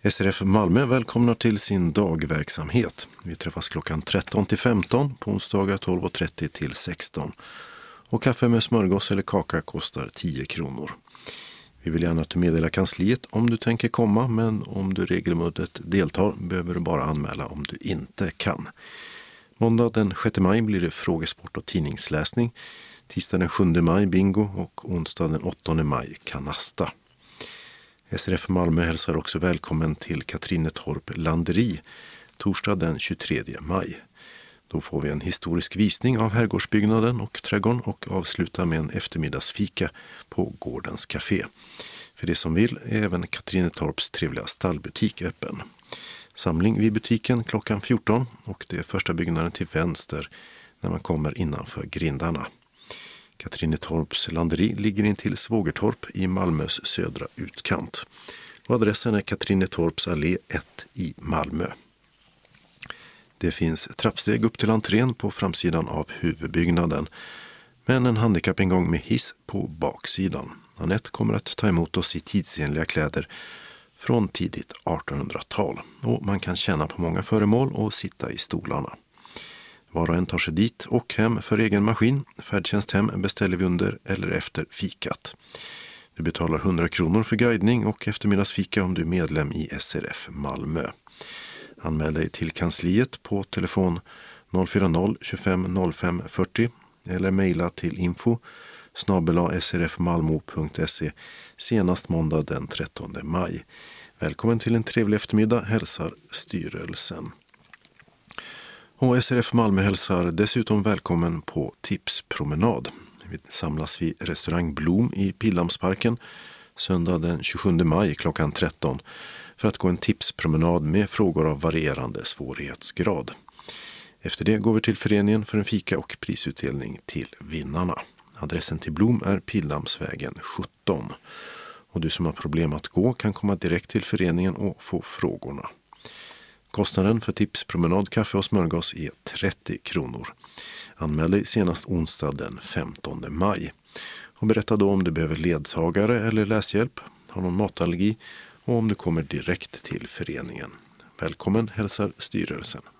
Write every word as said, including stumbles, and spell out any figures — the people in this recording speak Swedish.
S R F Malmö välkomnar till sin dagverksamhet. Vi träffas klockan tretton till femton, på onsdagar tolv och trettio till sexton. Och kaffe med smörgås eller kaka kostar tio kronor. Vi vill gärna att du meddelar kansliet om du tänker komma, men om du regelbundet deltar behöver du bara anmäla om du inte kan. Måndag den sjätte maj blir det frågesport och tidningsläsning. Tisdag den sjunde maj bingo och onsdag den åttonde maj kanasta. S R F Malmö hälsar också välkommen till Katrinetorp Landeri torsdag den tjugotredje maj. Då får vi en historisk visning av herrgårdsbyggnaden och trädgården och avslutar med en eftermiddagsfika på gårdens café. För det som vill är även Katrinetorps trevliga stallbutik öppen. Samling vid butiken klockan fjorton och det är första byggnaden till vänster när man kommer innanför grindarna. Katrinetorps landeri ligger in till Svågertorp i Malmös södra utkant. Och adressen är Katrinetorps allé ett i Malmö. Det finns trappsteg upp till entrén på framsidan av huvudbyggnaden, men en handikappingång med hiss på baksidan. Anette kommer att ta emot oss i tidsenliga kläder från tidigt artonhundratal och man kan känna på många föremål och sitta i stolarna. Var och en tar sig dit och hem för egen maskin. Färdtjänsthem beställer vi under eller efter fikat. Du betalar hundra kronor för guidning och eftermiddagsfika om du är medlem i S R F Malmö. Anmäl dig till kansliet på telefon noll fyra noll tjugofem noll fem fyrtio eller mejla till info snabel-a s r f malmo punkt se senast måndag den trettonde maj. Välkommen till en trevlig eftermiddag, hälsar styrelsen. Och S R F Malmö hälsar dessutom välkommen på tipspromenad. Vi samlas vid restaurang Blom i Pildammsparken söndag den tjugosjunde maj klockan tretton för att gå en tipspromenad med frågor av varierande svårighetsgrad. Efter det går vi till föreningen för en fika och prisutdelning till vinnarna. Adressen till Blom är Pildammsvägen sjutton. Och du som har problem att gå kan komma direkt till föreningen och få frågorna. Kostnaden för tipspromenad, kaffe och smörgås är trettio kronor. Anmäl dig senast onsdag den femtonde maj. Och berätta då om du behöver ledsagare eller läshjälp, har någon matallergi och om du kommer direkt till föreningen. Välkommen hälsar styrelsen.